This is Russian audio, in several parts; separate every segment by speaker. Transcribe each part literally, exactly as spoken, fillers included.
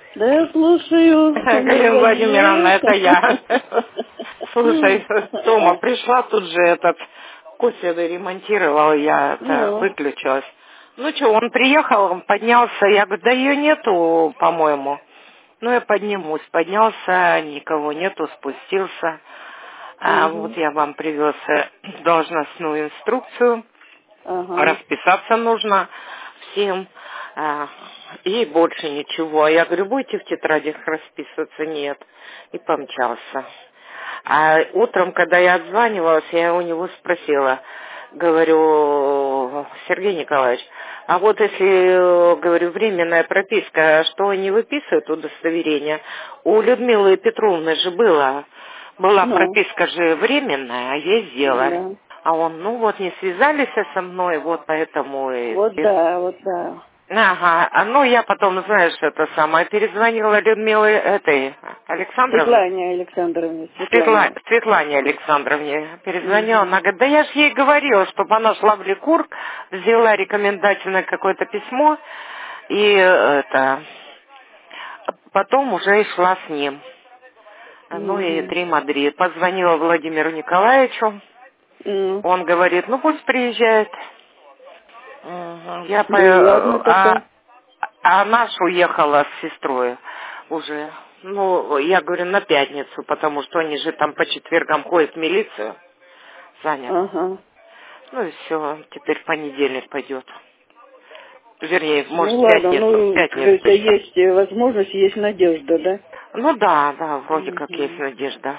Speaker 1: Да, я слушаю.
Speaker 2: Галина Владимировна, это я. Слушай, Тома пришла, тут же этот кофе ремонтировал, я это
Speaker 1: Ну,
Speaker 2: выключилась. Ну что, он приехал, он поднялся, я говорю, да ее нету, по-моему. Ну, я поднимусь, поднялся, никого нету, спустился. А вот
Speaker 1: угу.
Speaker 2: я вам привез э, должностную инструкцию.
Speaker 1: Ага.
Speaker 2: Расписаться нужно всем. а, И больше ничего. Я говорю, будете в тетрадях расписываться? Нет. И помчался. А утром, когда я отзванивалась, я у него спросила, говорю, Сергей Николаевич, а вот если, говорю, временная прописка, что они выписывают удостоверение? У Людмилы Петровны же было, была
Speaker 1: Ну,
Speaker 2: прописка же временная, а ей сделали.
Speaker 1: да.
Speaker 2: А он, ну вот, не связались со мной, вот поэтому и...
Speaker 1: Вот да, вот да.
Speaker 2: Ага, а ну я потом, знаешь, это самое, перезвонила Людмиле этой, Александровне.
Speaker 1: Светлане Александровне,
Speaker 2: Светла...
Speaker 1: Светлане.
Speaker 2: Светлане Александровне перезвонила,
Speaker 1: Угу.
Speaker 2: она говорит, да я ж ей говорила, чтобы она шла в Ликург, взяла рекомендательное какое-то письмо, и э, это, потом уже и шла с ним. Ну и
Speaker 1: Угу.
Speaker 2: три Мадрид. Позвонила Владимиру Николаевичу,
Speaker 1: Ну,
Speaker 2: он говорит, ну пусть приезжает. Мгм. Я по...
Speaker 1: да и ладно
Speaker 2: а,
Speaker 1: тогда.
Speaker 2: а наш уехала с сестрой уже. Ну, я говорю, на пятницу, потому что они же там по четвергам ходят в милицию. Занят.
Speaker 1: Ага.
Speaker 2: Ну и все, теперь в понедельник пойдет. Вернее,
Speaker 1: Ну
Speaker 2: может, в
Speaker 1: ладно,
Speaker 2: пятницу. В
Speaker 1: ну, как
Speaker 2: пятницу
Speaker 1: говорится,
Speaker 2: еще.
Speaker 1: есть э, возможность, есть надежда, да?
Speaker 2: Ну да, да, вроде как есть
Speaker 1: Угу.
Speaker 2: надежда.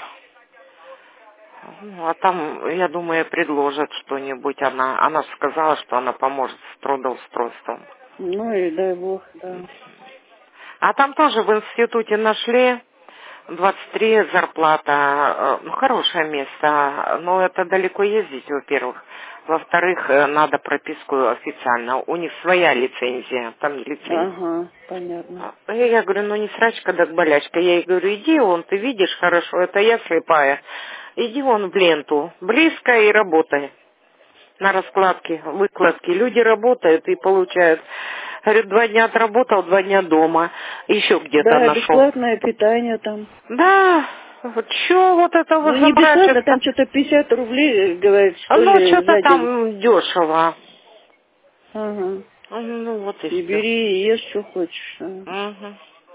Speaker 2: Ну, а там, я думаю, предложат что-нибудь. Она, она сказала, что она поможет с трудоустройством.
Speaker 1: Ну и дай бог, да.
Speaker 2: А там тоже в институте нашли двадцать три зарплата. э, Ну, хорошее место. Но это далеко ездить, во-первых. Во-вторых, э, надо прописку официально. У них своя лицензия, там не лицензия.
Speaker 1: Ага, понятно.
Speaker 2: А Я я говорю, ну не срачка, так болячка. Я ей говорю, иди вон, ты видишь хорошо, это я слепая. Иди вон в ленту, близко и работай. На раскладке, выкладке. Люди работают и получают. Говорю, два дня отработал, два дня дома. Еще где-то
Speaker 1: Да,
Speaker 2: нашел.
Speaker 1: бесплатное питание там.
Speaker 2: Да, вот чё вот это
Speaker 1: Ну,
Speaker 2: вы
Speaker 1: не бесплатно,
Speaker 2: заморачиваться?
Speaker 1: там что-то пятьдесят рублей, говорит,
Speaker 2: А
Speaker 1: что
Speaker 2: ну,
Speaker 1: ли,
Speaker 2: что-то
Speaker 1: за день.
Speaker 2: там дешево.
Speaker 1: Ага.
Speaker 2: Ну, вот и
Speaker 1: И
Speaker 2: все.
Speaker 1: бери, и ешь, что хочешь. А,
Speaker 2: Угу.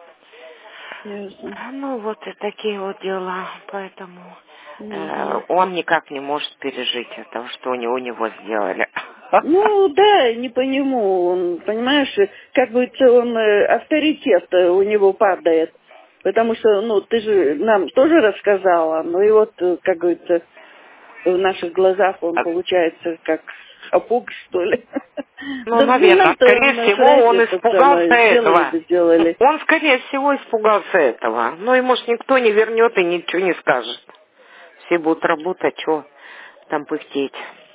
Speaker 1: ясно.
Speaker 2: Ну, вот и такие вот дела. Поэтому э,
Speaker 1: Мгм.
Speaker 2: он никак не может пережить этого, что у него, у него сделали.
Speaker 1: Ну, да, не по нему, он, понимаешь, как бы он, э, авторитет э, у него падает. Потому что, ну, ты же нам тоже рассказала, ну и вот, э, как говорится, в наших глазах он получается как хапук, что ли.
Speaker 2: Ну,
Speaker 1: Да
Speaker 2: наверное,
Speaker 1: нам-то
Speaker 2: скорее всего,
Speaker 1: насрать,
Speaker 2: он
Speaker 1: это
Speaker 2: испугался
Speaker 1: самое, сделали
Speaker 2: этого.
Speaker 1: бы сделали.
Speaker 2: Он, скорее всего, испугался этого. Ну, и, может, никто не вернет и ничего не скажет. Все будут работать, что там пыхтеть.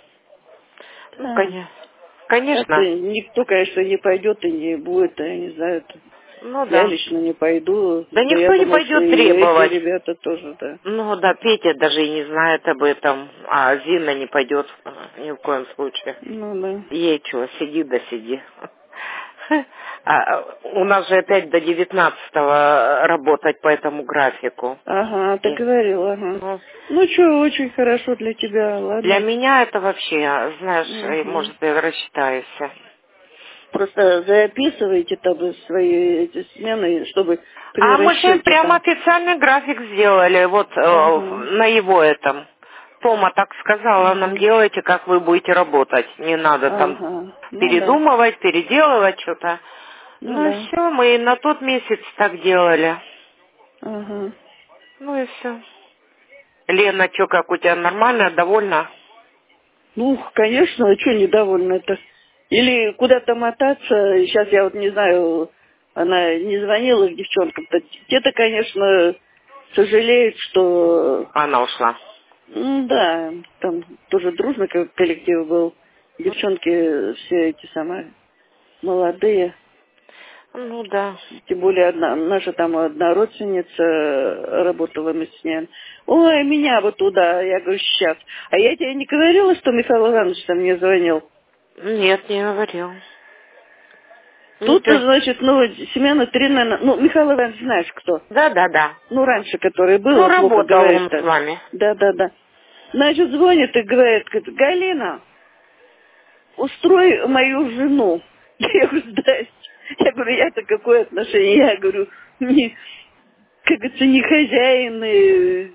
Speaker 2: Ну,
Speaker 1: Да.
Speaker 2: конечно.
Speaker 1: Так-то
Speaker 2: Конечно.
Speaker 1: никто, конечно, не пойдет и не будет, я не знаю. это-
Speaker 2: Ну,
Speaker 1: Я
Speaker 2: да.
Speaker 1: лично не пойду.
Speaker 2: Да
Speaker 1: Да я
Speaker 2: никто не
Speaker 1: думаю, что
Speaker 2: пойдет
Speaker 1: и эти
Speaker 2: требовать.
Speaker 1: ребята тоже, да.
Speaker 2: Ну, да, Петя даже и не знает об этом. А Зина не пойдет э, ни в коем случае.
Speaker 1: Ну да.
Speaker 2: Ей что, сиди да сиди. А у нас же опять до девятнадцатого работать по этому графику.
Speaker 1: Ага, ты
Speaker 2: И,
Speaker 1: говорил, ага.
Speaker 2: ну,
Speaker 1: Ну что, очень хорошо для тебя,
Speaker 2: для
Speaker 1: ладно.
Speaker 2: меня это вообще, знаешь, э,
Speaker 1: Ага.
Speaker 2: может, я рассчитаюсь.
Speaker 1: Просто записывайте там свои эти смены, чтобы при
Speaker 2: А мы же им
Speaker 1: расчете
Speaker 2: прямо
Speaker 1: там.
Speaker 2: официальный график сделали, вот э,
Speaker 1: Ага,
Speaker 2: на его этом. Тома так сказала нам,
Speaker 1: ага,
Speaker 2: делайте, как вы будете работать. Не надо там
Speaker 1: ага. Ну да,
Speaker 2: передумывать, переделывать что-то.
Speaker 1: ну
Speaker 2: Ну и
Speaker 1: да,
Speaker 2: все, мы и на тот месяц так делали.
Speaker 1: ага.
Speaker 2: Ну и все. Лена, что, как у тебя, нормально, довольна?
Speaker 1: Ну, конечно, а что недовольна это? Или куда-то мотаться, сейчас я вот не знаю, она не звонила к девчонкам-то. Те-то, конечно, сожалеют, что,
Speaker 2: Она ушла.
Speaker 1: м, да, там тоже дружный ко- коллектив был. Девчонки все эти самые молодые.
Speaker 2: Ну да.
Speaker 1: Тем более одна, наша там одна родственница, э, работала мы с ней. Ой, меня вот туда, я говорю, сейчас. А я тебе не говорила, что Михаил Иванович там мне звонил?
Speaker 2: Нет, не говорил.
Speaker 1: Тут, значит, ну, Семена три, наверное, ну, Михаил Иванович, знаешь, кто?
Speaker 2: Да, да, да.
Speaker 1: Ну, раньше, который был,
Speaker 2: Ну,
Speaker 1: плохо
Speaker 2: работал
Speaker 1: говорит.
Speaker 2: он с вами.
Speaker 1: Да, да, да. Значит, звонит и говорит, говорит, Галина, устрой мою жену. Я говорю, здрасте. Я говорю, я-то какое отношение? Я говорю, не, как говорится, не хозяин. И...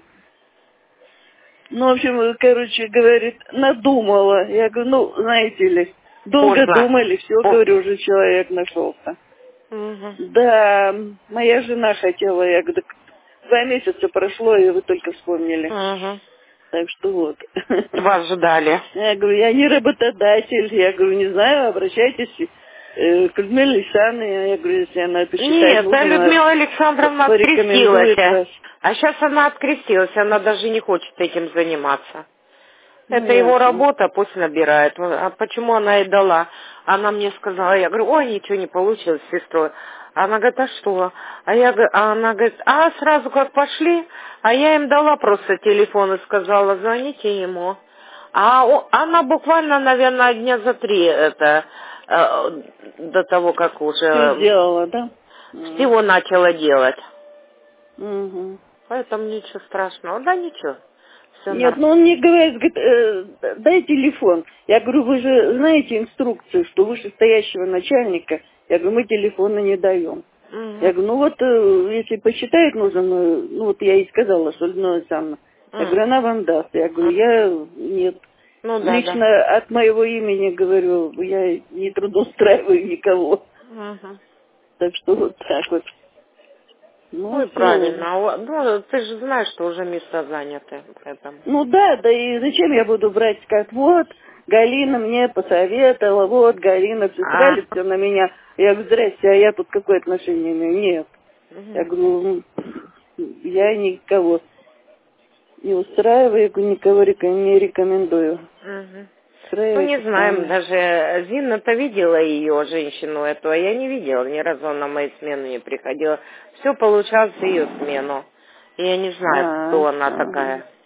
Speaker 1: Ну, в общем, короче, говорит, надумала. Я говорю, ну, знаете ли, долго
Speaker 2: Поздно.
Speaker 1: думали, все,
Speaker 2: По-
Speaker 1: говорю, уже человек нашелся.
Speaker 2: Угу.
Speaker 1: Да, моя жена хотела, я говорю, так два месяца прошло, и вы только вспомнили.
Speaker 2: Угу.
Speaker 1: Так что вот.
Speaker 2: Вас ждали.
Speaker 1: Я говорю, я не работодатель, я говорю, не знаю, обращайтесь э, к Людмиле Александровне, я говорю, если она посчитает
Speaker 2: Нет, да,
Speaker 1: нужным, она
Speaker 2: Людмила Александровна
Speaker 1: порекомендует
Speaker 2: открестилась.
Speaker 1: вас.
Speaker 2: А сейчас она открестилась, она даже не хочет этим заниматься.
Speaker 1: Ну,
Speaker 2: Это его
Speaker 1: ясно.
Speaker 2: работа, пусть набирает. А почему она ей дала? Она мне сказала, я говорю, ой, ничего не получилось с сестрой. Она говорит, а что? А, я, г- а она говорит, а сразу как пошли, а я им дала просто телефон и сказала, звоните ему. А о- она буквально, наверное, дня за три это, э, до того, как
Speaker 1: Все
Speaker 2: уже
Speaker 1: сделала, да?
Speaker 2: всего начала делать.
Speaker 1: Угу.
Speaker 2: Поэтому ничего страшного. Да ничего. Все
Speaker 1: Нет,
Speaker 2: нормально.
Speaker 1: ну он мне говорит, говорит э, дай телефон. Я говорю, вы же знаете инструкцию, что вышестоящего начальника, я говорю, мы телефона не даем. Я говорю, ну вот, э, если посчитает нужно, ну, ну вот я ей сказала, что Людмила Александровна, я говорю, она вам даст. Я говорю, я нет.
Speaker 2: Ну да, да.
Speaker 1: Лично от моего имени говорю, я не трудоустраиваю никого.
Speaker 2: Мгм.
Speaker 1: Так что вот так вот. Ну,
Speaker 2: Ой,
Speaker 1: все.
Speaker 2: правильно. А у- Ну, ты же знаешь, что уже места заняты. Поэтому.
Speaker 1: Ну да, да и зачем я буду брать, как вот, Галина мне посоветовала, вот, Галина, все
Speaker 2: А,
Speaker 1: брали все на меня. Я говорю, здрасте, а я тут какое отношение имею? Нет. Я
Speaker 2: мгм.
Speaker 1: говорю, «М, я никого не устраиваю, никого реком- не рекомендую.
Speaker 2: Мгм. Ну,
Speaker 1: Устраивает
Speaker 2: не
Speaker 1: это
Speaker 2: знаем,
Speaker 1: самое.
Speaker 2: даже Зина-то видела ее, женщину эту, а я не видела, ни разу она на мои смены не приходила. Все получалось в ее смену. И я не знаю,
Speaker 1: А,
Speaker 2: кто она
Speaker 1: ага.
Speaker 2: такая.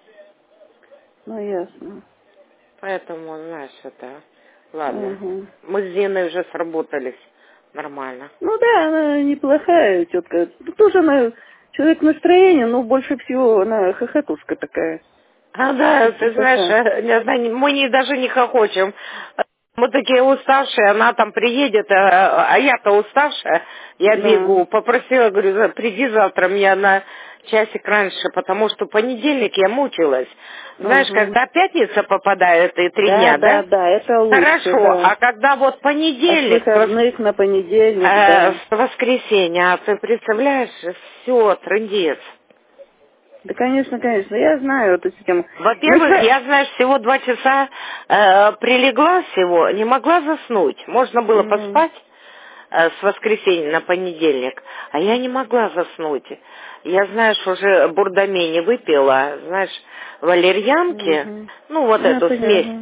Speaker 1: Ну, ясно.
Speaker 2: Поэтому, знаешь, это... Ладно.
Speaker 1: Ага.
Speaker 2: Мы с Зиной уже сработались нормально.
Speaker 1: Ну да, она неплохая тетка. Ну, тоже она человек настроения, но больше всего она хохотушка такая.
Speaker 2: А, да, ты знаешь,
Speaker 1: Хихоха.
Speaker 2: э, не знаю, мы не, даже не хохочем. Мы такие уставшие, она там приедет, а, а я-то уставшая. Я
Speaker 1: Да.
Speaker 2: бегу, попросила, говорю, «За- приди завтра мне на часик раньше, потому что в понедельник я мучилась. Знаешь,
Speaker 1: Ага.
Speaker 2: когда пятница попадает, и три
Speaker 1: Да,
Speaker 2: дня,
Speaker 1: да,
Speaker 2: да?
Speaker 1: да, это лучше,
Speaker 2: Хорошо,
Speaker 1: да.
Speaker 2: а когда вот
Speaker 1: А с
Speaker 2: понедельник, вос-
Speaker 1: выходных на понедельник,
Speaker 2: э,
Speaker 1: да.
Speaker 2: с воскресенья, а ты представляешь, все, трындец.
Speaker 1: Да, конечно, конечно, я знаю эту систему. Мы
Speaker 2: Во-первых,
Speaker 1: с...
Speaker 2: я, знаешь, всего два часа э, прилегла всего, не могла заснуть. Можно было
Speaker 1: М,
Speaker 2: поспать э, с воскресенья на понедельник, а я не могла заснуть. Я, знаешь, уже бурдамени выпила, знаешь, валерьянки,
Speaker 1: мгм.
Speaker 2: ну вот
Speaker 1: А,
Speaker 2: эту смесь.
Speaker 1: понятно.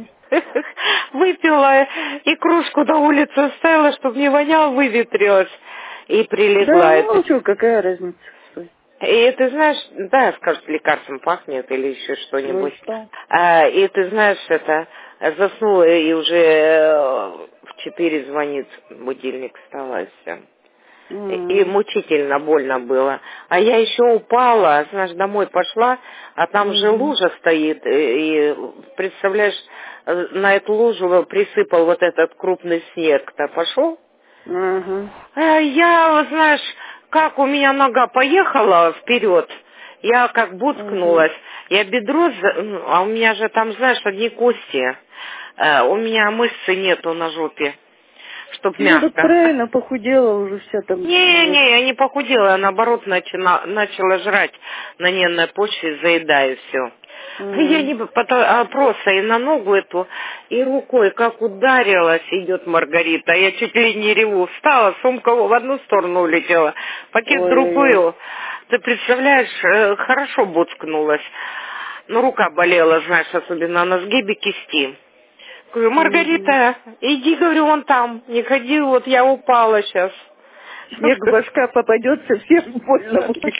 Speaker 2: Выпила и кружку на улицу оставила, чтобы не вонял, выветрилась. И
Speaker 1: Да,
Speaker 2: прилегла.
Speaker 1: ну
Speaker 2: Это
Speaker 1: молчу, какая разница.
Speaker 2: и ты знаешь, да, скажут, лекарством пахнет или еще
Speaker 1: Ну и
Speaker 2: что-нибудь.
Speaker 1: что?
Speaker 2: А, и ты знаешь, это заснула и уже э, в четыре звонит будильник, встала и все. И
Speaker 1: М,
Speaker 2: мучительно больно было. А я еще упала, знаешь, домой пошла, а там же
Speaker 1: мгм.
Speaker 2: лужа стоит. И, и, представляешь, э, на эту лужу присыпал вот этот крупный снег-то. Пошел?
Speaker 1: Ага.
Speaker 2: Э, Я, вот знаешь, как у меня нога поехала вперед, я как
Speaker 1: Ага.
Speaker 2: буткнулась, я бедро, за- ну, а у меня же там, знаешь, одни кости, Э, у меня мышцы нету на жопе, чтоб
Speaker 1: Ну так
Speaker 2: мягко.
Speaker 1: правильно, похудела уже вся там. Вот.
Speaker 2: Не-не, я не похудела, я наоборот начала, начала жрать на нервной почве, заедаю все. Я
Speaker 1: М.
Speaker 2: не потом, а просто и на ногу эту, и рукой, как ударилась, идет Маргарита. Я чуть ли не реву. Встала, сумка в одну сторону улетела, пакет в
Speaker 1: Ой-ой-ой.
Speaker 2: другую. Ты представляешь, э, хорошо буцкнулась. Но рука болела, знаешь, особенно на сгибе кисти. Говорю,
Speaker 1: Мгм.
Speaker 2: Маргарита, иди, говорю, вон там, не ходи, вот я упала сейчас.
Speaker 1: Снег в башка попадется, всем больно будет.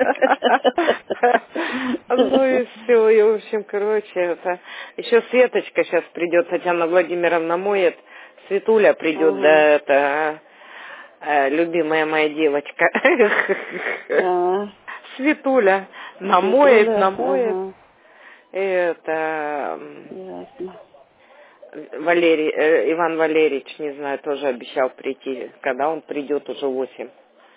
Speaker 2: Ну и все, и в общем, короче, это... Еще Светочка сейчас придет, Татьяна Владимировна моет, Светуля придет, да,
Speaker 1: Ага.
Speaker 2: это... э, любимая моя девочка.
Speaker 1: А,
Speaker 2: Светуля намоет,
Speaker 1: Светуля,
Speaker 2: намоет.
Speaker 1: ага,
Speaker 2: Это
Speaker 1: ясно.
Speaker 2: Валерий, э, Иван Валерьевич, не знаю, тоже обещал прийти. Когда он придет, уже восемь.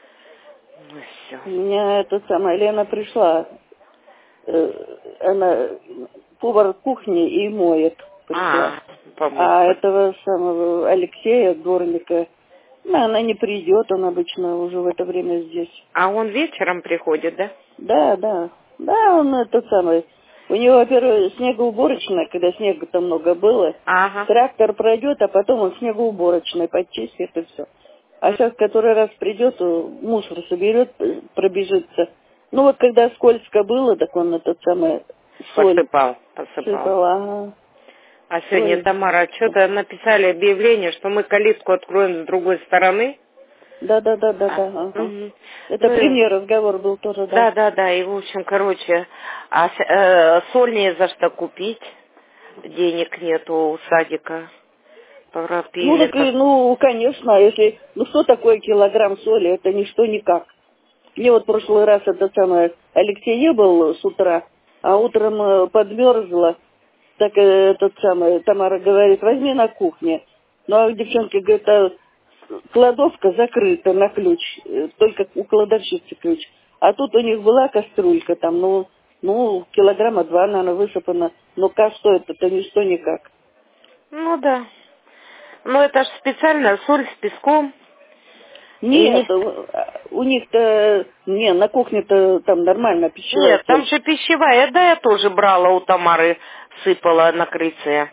Speaker 2: Ну все.
Speaker 1: У меня эта самая Лена пришла. Э, она повар кухни и моет пришла.
Speaker 2: А, помыть.
Speaker 1: А этого самого Алексея, дворника, ну, она не придет, он обычно уже в это время здесь.
Speaker 2: А он вечером приходит, да?
Speaker 1: Да, да. Да, он этот самый. У него, во-первых, снегоуборочная, когда снега-то много было.
Speaker 2: Ага.
Speaker 1: Трактор пройдет, а потом он снегоуборочной подчистит и все. А сейчас, который раз придет, мусор соберет, пробежится. Ну вот когда скользко было, так он этот самый соль
Speaker 2: Посыпал, посыпал.
Speaker 1: сыпал, ага.
Speaker 2: А сегодня,
Speaker 1: Соль.
Speaker 2: Тамара, что-то написали объявление, что мы калитку откроем с другой стороны.
Speaker 1: Да, да, да, да,
Speaker 2: А,
Speaker 1: да. Ага.
Speaker 2: угу.
Speaker 1: Это
Speaker 2: Ну,
Speaker 1: при
Speaker 2: и-
Speaker 1: мне разговор был тоже, да.
Speaker 2: да, да, да, и в общем, короче, а с- э, соль не за что купить, денег нету у садика.
Speaker 1: Ну,
Speaker 2: Торопили
Speaker 1: так, и,
Speaker 2: как.
Speaker 1: ну, конечно, если... Ну, что такое килограмм соли? Это ничто никак. Мне вот в прошлый раз это самое... Алексей не был с утра, а утром э, подмерзла. Так э, этот самый... Тамара говорит, возьми на кухне. Ну, а девчонки говорят, а кладовка закрыта на ключ. э, Только у кладовщицы ключ. А тут у них была кастрюлька там, ну, ну килограмма два, наверное, высыпано. Но как стоит, это ничто никак.
Speaker 2: Ну да. Ну это ж специально соль с песком. И
Speaker 1: Нет,
Speaker 2: не...
Speaker 1: у у них-то, не, на кухне-то там нормально пищевая
Speaker 2: Нет, там
Speaker 1: соль.
Speaker 2: же пищевая, да, я тоже брала у Тамары, сыпала на крыльце.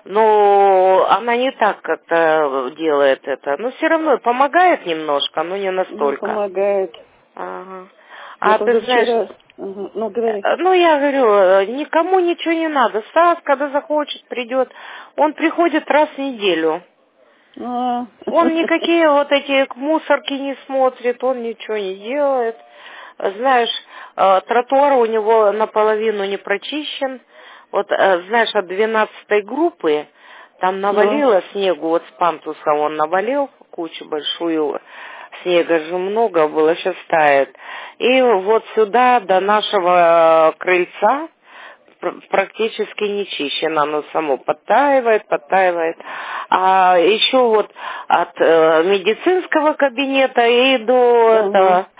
Speaker 2: Но она не так как-то делает это. Но все равно помогает немножко, но не
Speaker 1: Ну,
Speaker 2: настолько.
Speaker 1: помогает.
Speaker 2: Ага.
Speaker 1: Я
Speaker 2: А ты знаешь,
Speaker 1: позавчера... Ага, ну, говори.
Speaker 2: э, ну я говорю, э, никому ничего не надо. Стас, когда захочет, придет. Он приходит раз в неделю.
Speaker 1: А,
Speaker 2: Он никакие вот эти мусорки не смотрит, он ничего не делает. Знаешь, э, тротуар у него наполовину не прочищен. Вот, э, знаешь, от двенадцатой группы там
Speaker 1: ну,
Speaker 2: навалило снегу, вот с пантуса он навалил кучу большую, снега же много было, сейчас тает. И вот сюда до нашего крыльца пр- практически не чищено, оно само подтаивает, подтаивает. А еще вот от э, медицинского кабинета и до
Speaker 1: ага.
Speaker 2: этого,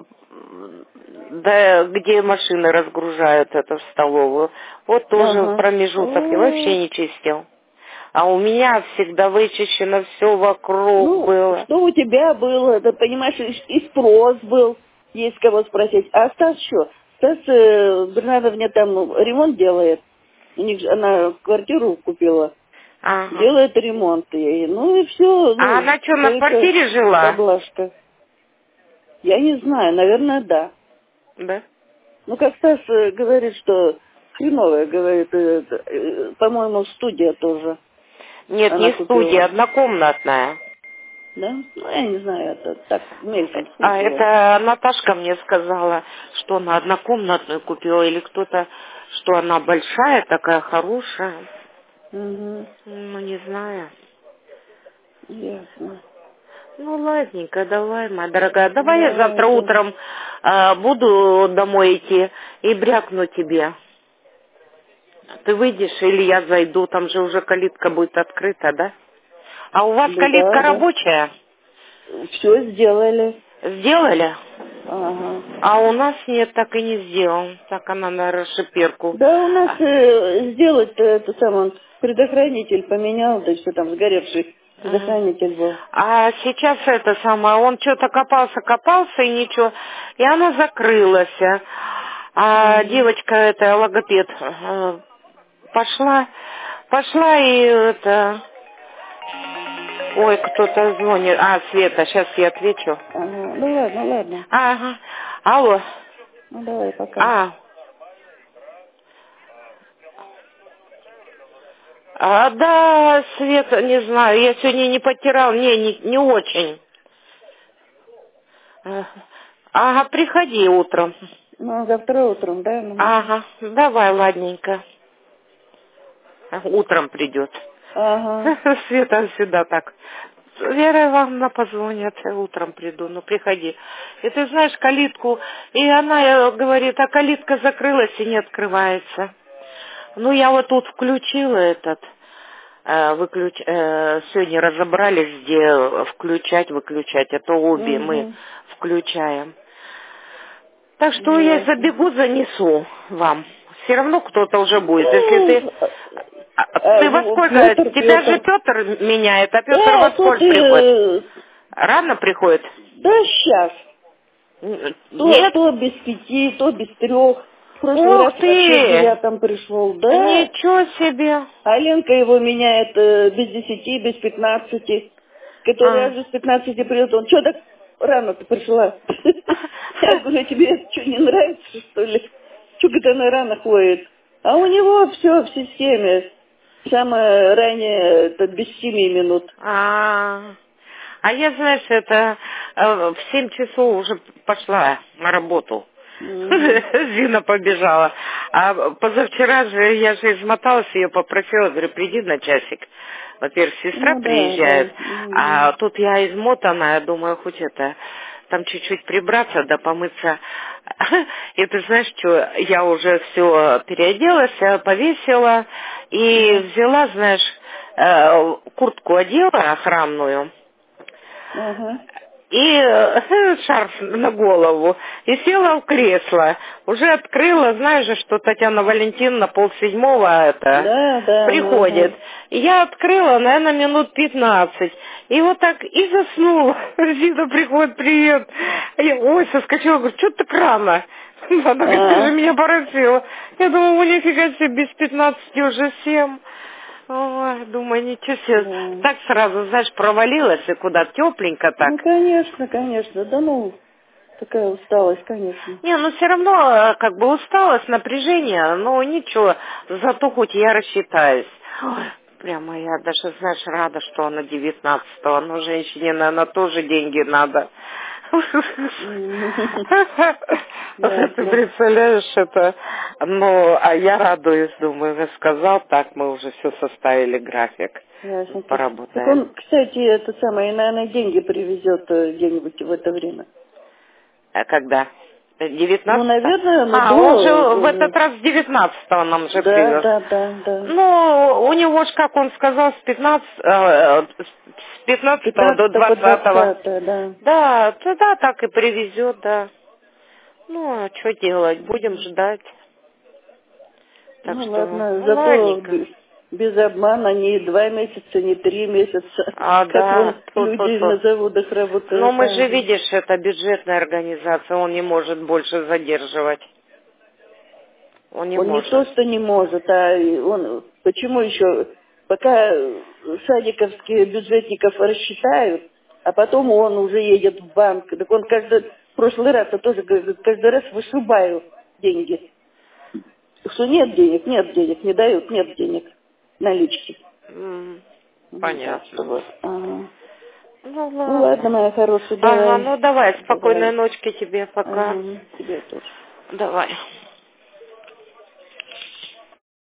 Speaker 2: до, где машины разгружают это в столовую, вот тоже
Speaker 1: Ага.
Speaker 2: промежуток и
Speaker 1: О,
Speaker 2: вообще не чистил. А у меня всегда вычищено все вокруг
Speaker 1: ну,
Speaker 2: было.
Speaker 1: что у тебя было? Ты понимаешь, и, и спрос был, есть кого спросить. А Стас что? Стас, э, Бернардовне там ну, ремонт делает. У них же- она квартиру купила.
Speaker 2: Ага.
Speaker 1: Делает ремонт ей. Ну и все,
Speaker 2: А
Speaker 1: ну,
Speaker 2: она что, на
Speaker 1: только
Speaker 2: квартире жила?
Speaker 1: поблажка. Я не знаю, наверное, да.
Speaker 2: Да.
Speaker 1: Ну, как Стас э, говорит, что хреновая, говорит, э, э, по-моему, студия тоже
Speaker 2: Нет,
Speaker 1: она
Speaker 2: не студия,
Speaker 1: купила.
Speaker 2: однокомнатная.
Speaker 1: Да? Ну, я не знаю, это так мельком
Speaker 2: А
Speaker 1: слышала.
Speaker 2: это Наташка мне сказала, что она однокомнатную купила, или кто-то, что она большая, такая хорошая.
Speaker 1: Угу,
Speaker 2: Ну, не знаю.
Speaker 1: ясно.
Speaker 2: Ну, ладненько, давай, моя дорогая. Давай я
Speaker 1: Давай,
Speaker 2: завтра
Speaker 1: это...
Speaker 2: утром а, буду домой идти и брякну тебе. Ты выйдешь или я зайду, там же уже калитка будет открыта, да? А у вас
Speaker 1: Ну, да,
Speaker 2: калитка
Speaker 1: да.
Speaker 2: рабочая?
Speaker 1: Все сделали.
Speaker 2: Сделали?
Speaker 1: Ага.
Speaker 2: А у нас нет, так и не сделал. Так она на расшиперку.
Speaker 1: Да, у нас
Speaker 2: А,
Speaker 1: э, сделать это самое, предохранитель поменял, да все там сгоревший
Speaker 2: мгм.
Speaker 1: предохранитель был.
Speaker 2: А сейчас это самое, он что-то копался, копался и ничего, и она закрылась. А
Speaker 1: Угу.
Speaker 2: девочка, эта логопед, э, пошла, пошла и это, ой, кто-то звонит. А, Света, сейчас я отвечу.
Speaker 1: Ага. Ну ладно, ладно.
Speaker 2: Ага, алло,
Speaker 1: Ну давай, пока.
Speaker 2: а, а, да, Света, не знаю, я сегодня не потирал, не, не, не очень. Э, Ага, приходи утром.
Speaker 1: Ну, завтра утром, да? Ну.
Speaker 2: Ага, давай, ладненько. Утром придет.
Speaker 1: Ага.
Speaker 2: Света всегда так Вера Ивановна позвонит, я утром приду, ну приходи. И ты знаешь калитку, и она говорит, а калитка закрылась и не открывается. Ну я вот тут включила этот, э, выключ... э, сегодня разобрались, где включать, выключать, а то обе мы
Speaker 1: Угу.
Speaker 2: включаем. Так что я
Speaker 1: Ясно.
Speaker 2: забегу, занесу вам. Все равно кто-то уже будет. Если ты...
Speaker 1: Ну,
Speaker 2: А,
Speaker 1: а,
Speaker 2: Ты во сколько?
Speaker 1: Петр,
Speaker 2: Тебя же
Speaker 1: Петр.
Speaker 2: Петр меняет, а Петр
Speaker 1: Да,
Speaker 2: во
Speaker 1: тут
Speaker 2: сколько
Speaker 1: и...
Speaker 2: приходит?
Speaker 1: э,
Speaker 2: Рано приходит?
Speaker 1: Да, сейчас.
Speaker 2: Н-
Speaker 1: То,
Speaker 2: Нет?
Speaker 1: то без пяти, то без трех. В прошлый
Speaker 2: Ух
Speaker 1: раз вообще в
Speaker 2: ты!
Speaker 1: девятом пришел, да.
Speaker 2: Ничего себе!
Speaker 1: А Ленка его меняет э, без десяти, без пятнадцати. Который
Speaker 2: А.
Speaker 1: аж с пятнадцати придет. Он, что так рано-то пришла? Я говорю, тебе что, не нравится, что ли? Что, говорит, она рано ходит? А у него все в системе. Самое раннее, это без семи минут.
Speaker 2: А, а я, знаешь, это э, в семь часов уже пошла на работу.
Speaker 1: Мгм.
Speaker 2: Зина побежала. А позавчера же я же измоталась, ее попросила, говорю, приди на часик. Во-первых, сестра
Speaker 1: Ну да, да.
Speaker 2: приезжает,
Speaker 1: Мгм.
Speaker 2: а тут я измотанная, думаю, хоть это, там чуть-чуть прибраться, да помыться. И ты знаешь, что, я уже все переоделась, э, повесила и
Speaker 1: Да.
Speaker 2: взяла, знаешь, э, куртку одела охранную,
Speaker 1: Ага.
Speaker 2: и э, шарф на голову, и села в кресло. Уже открыла, знаешь же, что Татьяна Валентиновна полседьмого это
Speaker 1: Да, да,
Speaker 2: приходит.
Speaker 1: ага.
Speaker 2: И я открыла, наверное, минут пятнадцать. И вот так и заснула. Зина приходит, привет. А я, ой, соскочила, говорю, что ты так рано? Она говорит, ты же
Speaker 1: А,
Speaker 2: меня поросила. Я думаю, ну нифига себе, без пятнадцати уже семь. Ой, думаю, ничего себе.
Speaker 1: да.
Speaker 2: Так сразу, знаешь, провалилась и куда тепленько так.
Speaker 1: Ну, конечно, конечно. Да ну, такая усталость, конечно.
Speaker 2: Не, ну все равно э, как бы усталость, напряжение, но ничего, зато хоть я рассчитаюсь. Ой, прямо я даже, знаешь, рада, что она девятнадцатого, но женщине, наверное, тоже деньги надо.
Speaker 1: М,
Speaker 2: Ты
Speaker 1: Ясно.
Speaker 2: представляешь это? Ну, а я радуюсь, думаю, рассказал, так мы уже все составили график,
Speaker 1: Ясненько. Так
Speaker 2: поработаем.
Speaker 1: он, кстати, это самое, наверное, деньги привезет э, где-нибудь в это время.
Speaker 2: А когда?
Speaker 1: Ну,
Speaker 2: девятнадцатого?
Speaker 1: наверное, ну
Speaker 2: А, он же
Speaker 1: да,
Speaker 2: в
Speaker 1: уже.
Speaker 2: этот раз девятнадцатого нам же
Speaker 1: Да,
Speaker 2: привез.
Speaker 1: да, да, да.
Speaker 2: Ну, у него ж, как он сказал, с пятнадцатого, с
Speaker 1: С
Speaker 2: пятнадцатого до
Speaker 1: пятнадцатого по
Speaker 2: двадцатого.
Speaker 1: двадцатое, да.
Speaker 2: Да, тогда так и привезет, да. Ну, а что делать, будем ждать. Так
Speaker 1: Ну,
Speaker 2: что,
Speaker 1: ладно,
Speaker 2: ну,
Speaker 1: зато
Speaker 2: ладненько.
Speaker 1: б- без обмана ни два месяца, ни три месяца.
Speaker 2: А,
Speaker 1: Как
Speaker 2: да,
Speaker 1: вон люди
Speaker 2: то-то-то.
Speaker 1: на заводах
Speaker 2: Но
Speaker 1: работают
Speaker 2: мы
Speaker 1: там
Speaker 2: же,
Speaker 1: же.
Speaker 2: видишь, это бюджетная организация, он не может больше задерживать. Он не
Speaker 1: Он не то,
Speaker 2: может.
Speaker 1: что не может, а и он... Почему еще? Пока садиковские бюджетников рассчитают, а потом он уже едет в банк. Так он каждый... В прошлый раз я тоже говорю, каждый раз вышибаю деньги. Что нет денег, нет денег, не дают, нет денег. Налички.
Speaker 2: М,
Speaker 1: Ну, так что
Speaker 2: понятно.
Speaker 1: вот. Ага.
Speaker 2: Ну
Speaker 1: Ну ладно,
Speaker 2: ладно.
Speaker 1: моя хорошая,
Speaker 2: Ага,
Speaker 1: давай.
Speaker 2: ну давай, спокойной
Speaker 1: Давай.
Speaker 2: ночки тебе, пока.
Speaker 1: Ага, тебе тоже.
Speaker 2: Давай.